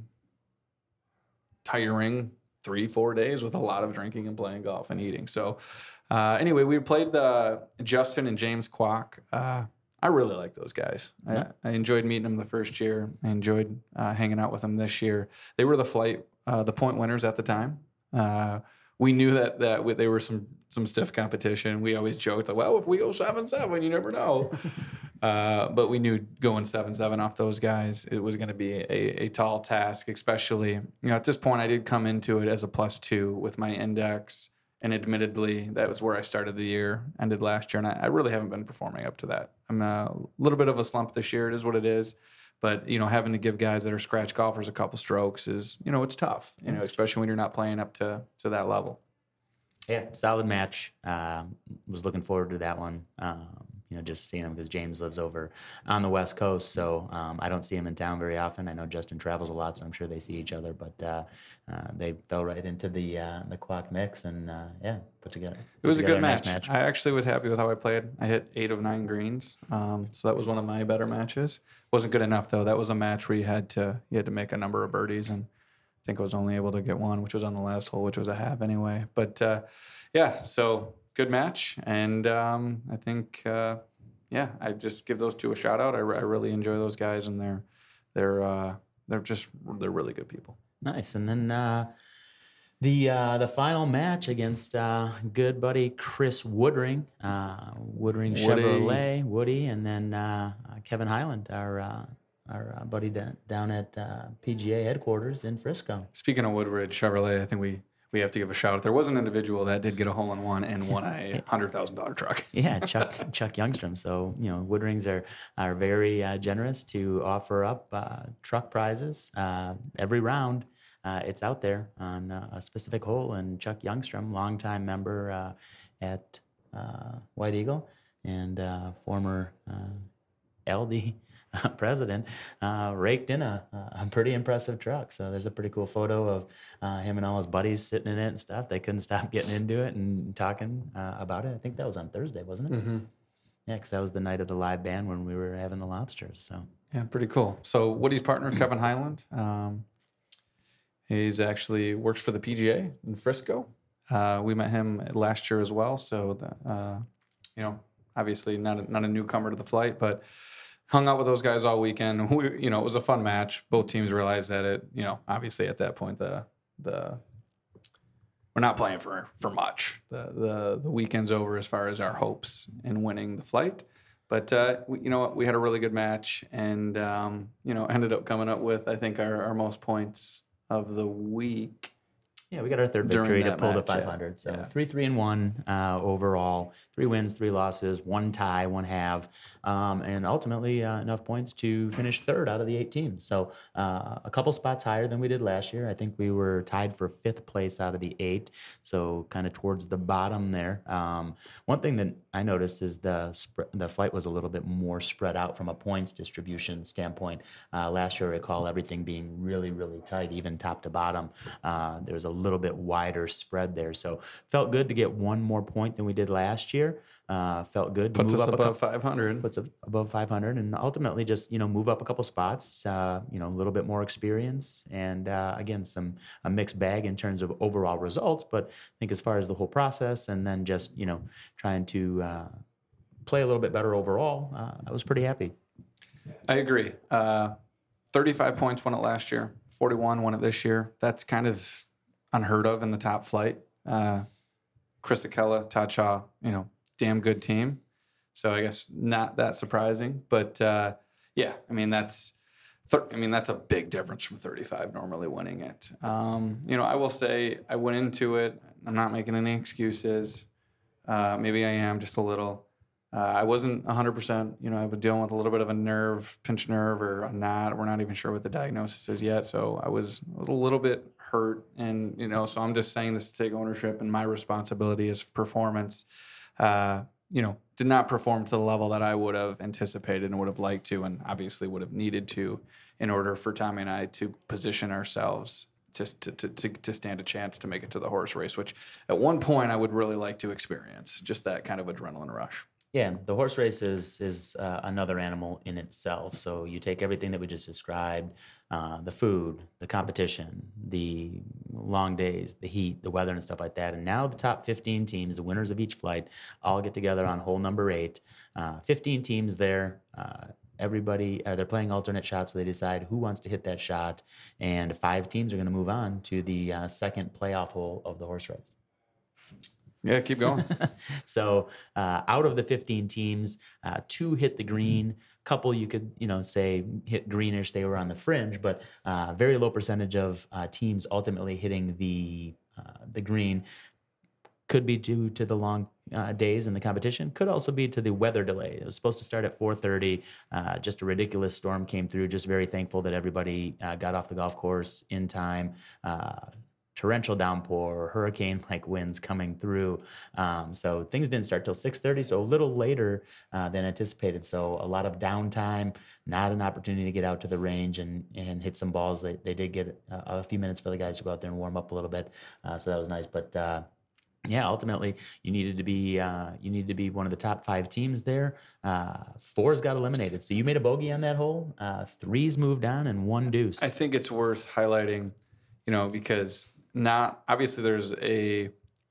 tiring three, four days with a lot of drinking and playing golf and eating. So uh, anyway, we played the Justin and James Kwok. Uh, I really like those guys. Yeah. I, I enjoyed meeting them the first year. I enjoyed uh, hanging out with them this year. They were the flight, uh, the point winners at the time. Uh, we knew that that we, they were some some stiff competition. We always joked, like, well, if we go seven seven, you never know. uh, but we knew going seven seven off those guys, it was going to be a, a tall task. Especially, you know, at this point, I did come into it as a plus two with my index. And admittedly, that was where I started the year, ended last year, and I, I really haven't been performing up to that. I'm a little bit of a slump this year. It is what it is. But, you know, having to give guys that are scratch golfers a couple strokes is, you know, it's tough, you know, especially when you're not playing up to, to that level. Yeah, solid match. Um, was looking forward to that one. Um, you know, just seeing him because James lives over on the West Coast, so um, I don't see him in town very often. I know Justin travels a lot, so I'm sure they see each other. But uh, uh, they fell right into the uh, the Kwok mix, and uh, yeah, put together. Put It was a together good nice match. match. I actually was happy with how I played. I hit eight of nine greens, um, so that was one of my better matches. Wasn't good enough though. That was a match where you had to you had to make a number of birdies, and I think I was only able to get one, which was on the last hole, which was a half anyway. But uh, yeah, so good match, and um, I think. Uh, Yeah, I just give those two a shout out. I, I really enjoy those guys, and they're they're uh, they're just they're really good people. Nice. And then uh, the uh, the final match against uh, good buddy Chris Woodring, uh, Woodring Woody. Chevrolet, Woody, and then uh, uh, Kevin Highland, our uh, our uh, buddy da- down at uh, P G A headquarters in Frisco. Speaking of Woodridge Chevrolet, I think we. We have to give a shout out. There was an individual that did get a hole in one and won a hundred thousand dollar truck. Yeah, Chuck Chuck Youngstrom. So you know, Woodrings are are very uh, generous to offer up uh, truck prizes uh, every round. Uh, it's out there on uh, a specific hole, and Chuck Youngstrom, longtime member uh, at uh, White Eagle and uh, former uh, L D president, uh, raked in a, a pretty impressive truck. So there's a pretty cool photo of uh, him and all his buddies sitting in it and stuff. They couldn't stop getting into it and talking uh, about it. I think that was on Thursday, wasn't it? Mm-hmm. Yeah, because that was the night of the live band when we were having the lobsters. So Yeah, pretty cool. So Woody's partner, Kevin Highland, um, he's actually works for the P G A in Frisco. Uh, we met him last year as well. So, the, uh, you know, obviously not a, not a newcomer to the flight, but hung out with those guys all weekend. We, you know, it was a fun match. Both teams realized that it, you know, obviously at that point, the, the, we're not playing for, for much. The, the, the weekend's over as far as our hopes in winning the flight. But, uh, we, you know what, we had a really good match and, um, you know, ended up coming up with, I think, our, our most points of the week. Yeah, we got our third During victory to that pull to match, yeah. five hundred. So Yeah. three, three, and one uh, overall. Three wins, three losses, one tie, one half, um, and ultimately uh, enough points to finish third out of the eight teams. So uh, a couple spots higher than we did last year. I think we were tied for fifth place out of the eight, so kind of towards the bottom there. Um, one thing that I noticed is the sp- the flight was a little bit more spread out from a points distribution standpoint. Uh, last year, I recall everything being really, really tight, even top to bottom. Uh, there was a little bit wider spread there. So felt good to get one more point than we did last year. Uh, felt good to Puts move us up above a couple, five hundred. puts us above five hundred, and ultimately just, you know, move up a couple spots, uh, you know, a little bit more experience. And uh, again, some a mixed bag in terms of overall results. But I think as far as the whole process and then just, you know, trying to uh, play a little bit better overall, uh, I was pretty happy. I agree. Uh, thirty-five points won it last year. forty-one won it this year. That's kind of unheard of in the top flight. Uh, Chris Akella, Todd Shaw, you know, damn good team. So I guess not that surprising. But uh, yeah, I mean that's, th- I mean that's a big difference from thirty-five normally winning it. Um, you know, I will say I went into it. I'm not making any excuses. Uh, maybe I am just a little. Uh, I wasn't one hundred percent, you know, I was dealing with a little bit of a nerve, pinched nerve or a knot. We're not even sure what the diagnosis is yet. So I was a little bit hurt. And, you know, so I'm just saying this to take ownership and my responsibility is performance. Uh, you know, did not perform to the level that I would have anticipated and would have liked to and obviously would have needed to in order for Tommy and I to position ourselves just to, to, to, to stand a chance to make it to the horse race, which at one point I would really like to experience, just that kind of adrenaline rush. Yeah, the horse race is is uh, another animal in itself. So you take everything that we just described, uh, the food, the competition, the long days, the heat, the weather and stuff like that. And now the top fifteen teams, the winners of each flight, all get together on hole number eight. Uh, fifteen teams there. Uh, everybody, uh, they're playing alternate shots, so they decide who wants to hit that shot. And five teams are going to move on to the uh, second playoff hole of the horse race. Yeah, keep going. So uh, out of the fifteen teams, uh, two hit the green. Couple you could, you know, say hit greenish. They were on the fringe, but uh, very low percentage of uh, teams ultimately hitting the uh, the green. Could be due to the long uh, days in the competition. Could also be to the weather delay. It was supposed to start at four thirty. Uh, just a ridiculous storm came through. Just very thankful that everybody uh, got off the golf course in time. Uh, torrential downpour, hurricane-like winds coming through. Um, so things didn't start till six thirty, so a little later uh, than anticipated. So a lot of downtime, not an opportunity to get out to the range and, and hit some balls. They, they did get a, a few minutes for the guys to go out there and warm up a little bit. Uh, so that was nice. But uh, yeah, ultimately you needed to be uh, you needed to be one of the top five teams there. Uh, fours got eliminated. So you made a bogey on that hole. Uh, threes moved on and one deuce. I think it's worth highlighting, you know, because not obviously there's a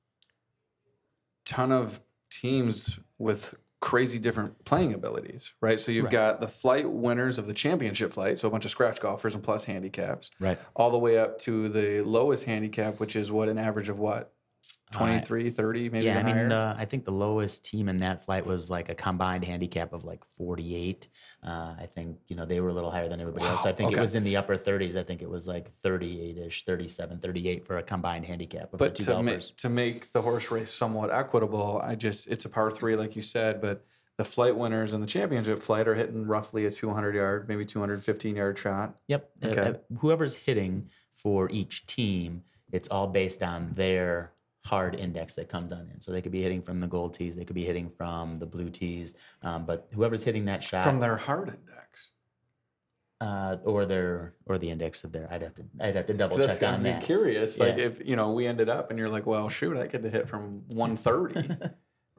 ton of teams with crazy different playing abilities, right? So you've Right. got the flight winners of the championship flight, so a bunch of scratch golfers and plus handicaps, Right. all the way up to the lowest handicap, which is what, an average of what, twenty-three, thirty, maybe Yeah, I higher? mean, uh, I think the lowest team in that flight was like a combined handicap of like forty-eight. Uh, I think, you know, they were a little higher than everybody else. Wow, I think okay. it was in the upper thirties. I think it was like thirty-eight-ish, thirty-seven, thirty-eight for a combined handicap of But the two to golfers. make, to make the horse race somewhat equitable, I just, it's a par three, like you said, but the flight winners in the championship flight are hitting roughly a two hundred yard, maybe two hundred fifteen yard shot. Yep. Uh, Okay. uh, whoever's hitting for each team, it's all based on their hard index that comes on in. So they could be hitting from the gold tees, they could be hitting from the blue tees, um, but whoever's hitting that shot From their hard index. uh, or their or the index of their, I'd have to I'd have to double That's check got on me that. curious. Like Yeah. if, you know, we ended up and you're like, well, shoot, I could hit from one thirty.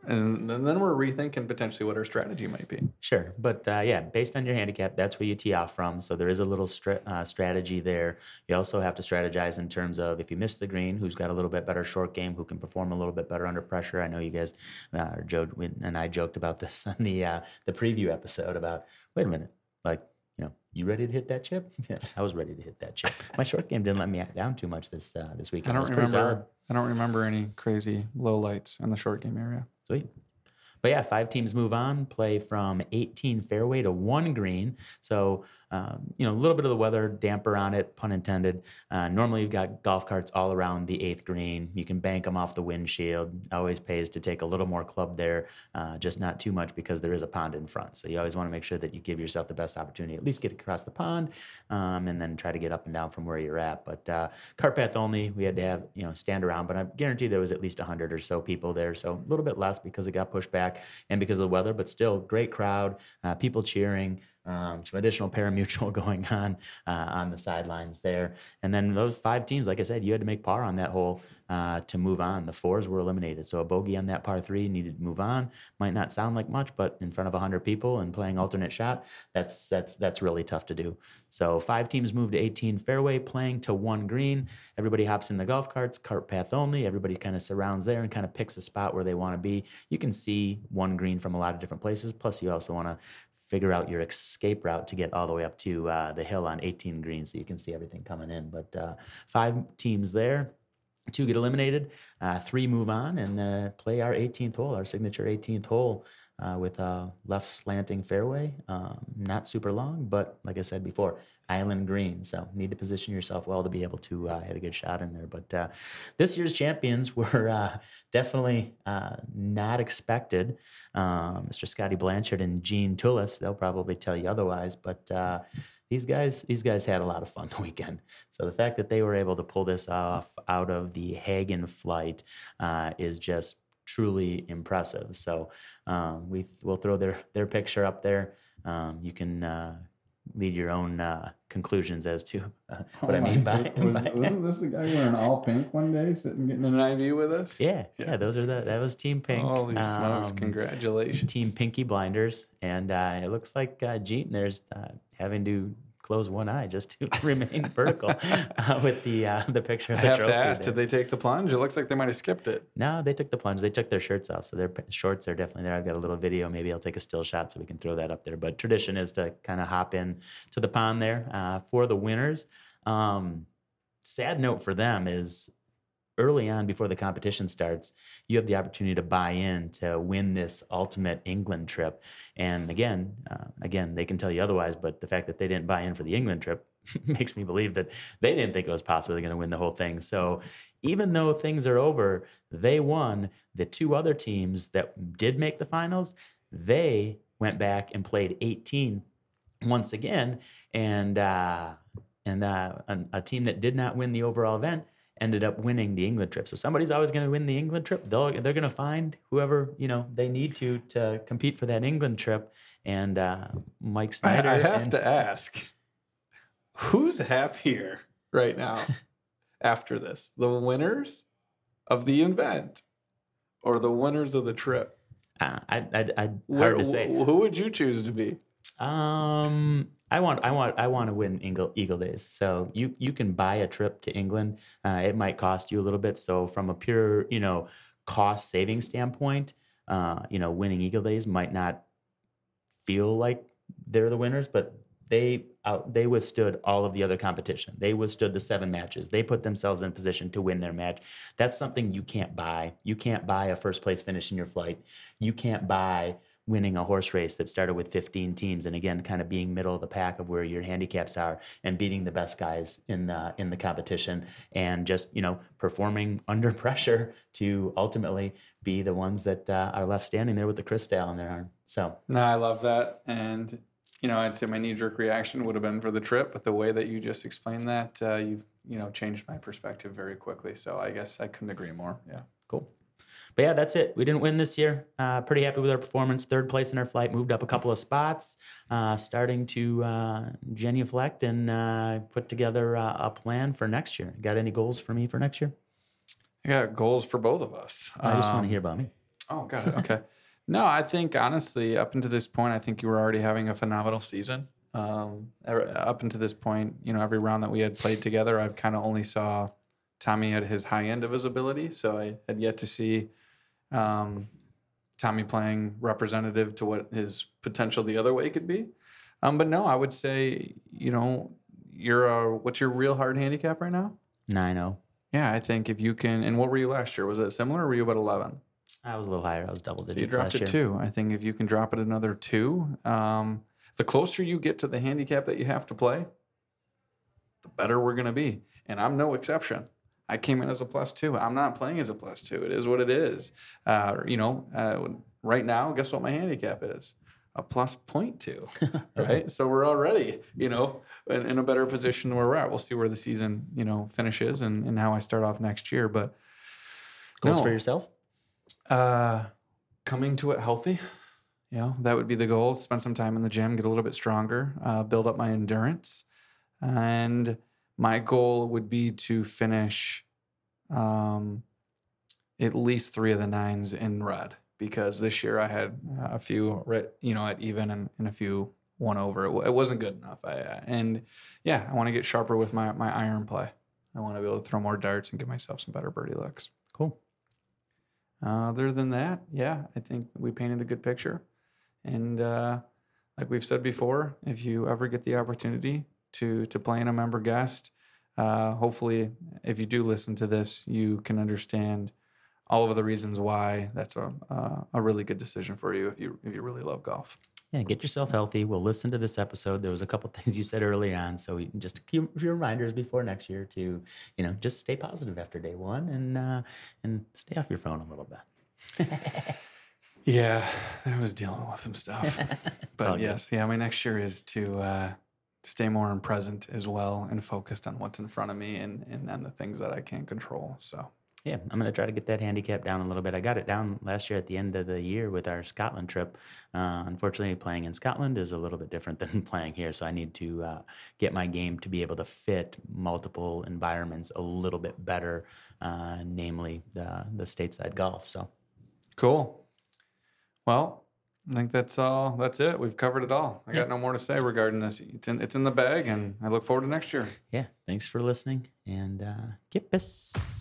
And then we're rethinking potentially what our strategy might be. Sure. But uh, yeah, based on your handicap, that's where you tee off from. So there is a little stra- uh, strategy there. You also have to strategize in terms of if you miss the green, who's got a little bit better short game, who can perform a little bit better under pressure. I know you guys, uh, Joe and I joked about this on the uh, the preview episode about, wait a minute, like, you know, you ready to hit that chip? Yeah, I was ready to hit that chip. My short game didn't let me down too much this uh, this weekend. I It don't was pretty solid. remember. I don't remember any crazy low lights in the short game area. Sweet. But yeah, five teams move on, play from eighteen fairway to one green. So, um, you know, a little bit of the weather damper on it, pun intended. Uh, normally, you've got golf carts all around the eighth green. You can bank them off the windshield. Always pays to take a little more club there, uh, just not too much because there is a pond in front. So you always want to make sure that you give yourself the best opportunity, at least get across the pond, um, and then try to get up and down from where you're at. But uh, cart path only, we had to have, you know, stand around. But I guarantee there was at least one hundred or so people there. So a little bit less because it got pushed back and because of the weather, but still great crowd, uh, people cheering, um, some additional pari-mutuel going on uh, on the sidelines there. And then those five teams, like I said, you had to make par on that hole uh, to move on. The fours were eliminated. So a bogey on that par three needed to move on. Might not sound like much, but in front of one hundred people and playing alternate shot, that's that's that's really tough to do. So five teams moved to eighteen fairway, playing to one green. Everybody hops in the golf carts, cart path only. Everybody kind of surrounds there and kind of picks a spot where they want to be. You can see one green from a lot of different places. Plus, you also want to figure out your escape route to get all the way up to uh, the hill on eighteen green so you can see everything coming in. But uh, five teams there. Two get eliminated, uh, three move on and uh, play our eighteenth hole, our signature eighteenth hole uh, with a left slanting fairway. Um, not super long, but like I said before, island green. So need to position yourself well to be able to uh, hit a good shot in there. But uh, this year's champions were uh, definitely uh, not expected. Um, Mister Scotty Blanchard and Gene Tullis, they'll probably tell you otherwise, but uh, These guys, these guys had a lot of fun the weekend. So the fact that they were able to pull this off out of the Hagen flight uh, is just truly impressive. So um, we we'll throw their their picture up there. Um, you can uh, lead your own uh, conclusions as to uh, what oh I mean by, was, by wasn't this the guy wearing all pink one day, sitting getting an I V with us? Yeah, yeah, yeah. Those are the that was Team Pink. Holy smokes! Um, congratulations, Team Pinky Blinders, and uh, it looks like uh, Gene there's uh, having to close one eye just to remain vertical uh, with the uh, the picture of the I have trophy to ask, there. did they take the plunge? It looks like they might have skipped it. No, they took the plunge. They took their shirts off, so their p- shorts are definitely there. I've got a little video. Maybe I'll take a still shot so we can throw that up there. But tradition is to kind of hop in to the pond there uh, for the winners. Um, sad note for them is early on before the competition starts, you have the opportunity to buy in to win this ultimate England trip. And again, uh, again, they can tell you otherwise, but the fact that they didn't buy in for the England trip makes me believe that they didn't think it was possibly going to win the whole thing. So even though things are over, they won. The two other teams that did make the finals, they went back and played eighteen once again. And, uh, and uh, a, a team that did not win the overall event ended up winning the England trip. So somebody's always going to win the England trip. They'll, they're going to find whoever, you know, they need to to compete for that England trip. And uh, Mike Snyder. I, I have and, to ask, who's happier right now after this? The winners of the event or the winners of the trip? Uh, I, I, I, hard Where, to say. Who would you choose to be? Um, I want, I want, I want to win Eagle, Eagle Days. So you, you can buy a trip to England. Uh, it might cost you a little bit. So from a pure, you know, cost saving standpoint, uh, you know, winning Eagle Days might not feel like they're the winners, but they out, they withstood all of the other competition. They withstood the seven matches. They put themselves in position to win their match. That's something you can't buy. You can't buy a first place finish in your flight. You can't buy winning a horse race that started with fifteen teams, and again, kind of being middle of the pack of where your handicaps are, and beating the best guys in the in the competition, and just you know performing under pressure to ultimately be the ones that uh, are left standing there with the crystal in their arm. So, no, I love that, and you know, I'd say my knee jerk reaction would have been for the trip, but the way that you just explained that, uh, you've you know changed my perspective very quickly. So I guess I couldn't agree more. Yeah, cool. But yeah, that's it. We didn't win this year. Uh, pretty happy with our performance. Third place in our flight, moved up a couple of spots, uh, starting to uh, genuflect and uh, put together uh, a plan for next year. Got any goals for me for next year? I got goals for both of us. I just um, want to hear about me. Oh, got it. Okay. No, I think honestly, up until this point, I think you were already having a phenomenal season. Um, up until this point, you know, every round that we had played together, I've kind of only saw Tommy at his high end of his ability. So I had yet to see um, Tommy playing representative to what his potential the other way could be. Um, but no, I would say, you know, you're a, what's your real hard handicap right now? nine oh. Yeah, I think if you can, and what were you last year? Was it similar or were you about eleven? I was a little higher. I was double digits So you dropped last it year. two. I think if you can drop it another two, um, the closer you get to the handicap that you have to play, the better we're going to be. And I'm no exception. I came in as a plus two. I'm not playing as a plus two. It is what it is. Uh, you know, uh, right now, guess what my handicap is? A plus point two, right? So we're already, you know, in, in a better position where we're at. We'll see where the season, you know, finishes and, and how I start off next year. But Goals no. for yourself? Uh, coming to it healthy. You know, that would be the goal. Spend some time in the gym, get a little bit stronger, uh, build up my endurance. And my goal would be to finish um, at least three of the nines in red, because this year I had a few, you know, at even and, and a few one over. It, it wasn't good enough. I, and yeah, I want to get sharper with my, my iron play. I want to be able to throw more darts and give myself some better birdie looks. Cool. Uh, other than that, yeah, I think we painted a good picture. And uh, like we've said before, if you ever get the opportunity to to play in a member guest, uh, hopefully, if you do listen to this, you can understand all of the reasons why that's a uh, a really good decision for you if you if you really love golf. Yeah, get yourself healthy. We'll listen to this episode. There was a couple things you said early on, so we, just a few, few reminders before next year to, you know, just stay positive after day one and uh, and stay off your phone a little bit. Yeah, I was dealing with some stuff, but yes, yeah, my next year is to uh, stay more in present as well and focused on what's in front of me and and on the things that I can't control. So. Yeah, I'm going to try to get that handicap down a little bit. I got it down last year at the end of the year with our Scotland trip. Uh, unfortunately, playing in Scotland is a little bit different than playing here, so I need to uh, get my game to be able to fit multiple environments a little bit better, uh, namely the, the stateside golf. So, cool. Well, I think that's all. That's it. We've covered it all. I yeah. got no more to say regarding this. It's in, it's in the bag, and I look forward to next year. Yeah, thanks for listening, and uh, kippis.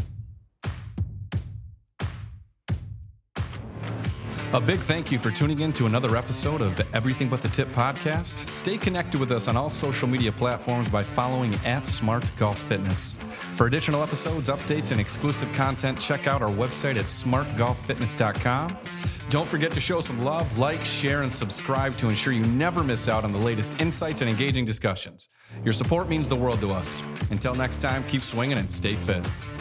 A big thank you for tuning in to another episode of the Everything But the Tip podcast. Stay connected with us on all social media platforms by following at Smart Golf Fitness. For additional episodes, updates, and exclusive content, check out our website at smart golf fitness dot com. Don't forget to show some love, like, share, and subscribe to ensure you never miss out on the latest insights and engaging discussions. Your support means the world to us. Until next time, keep swinging and stay fit.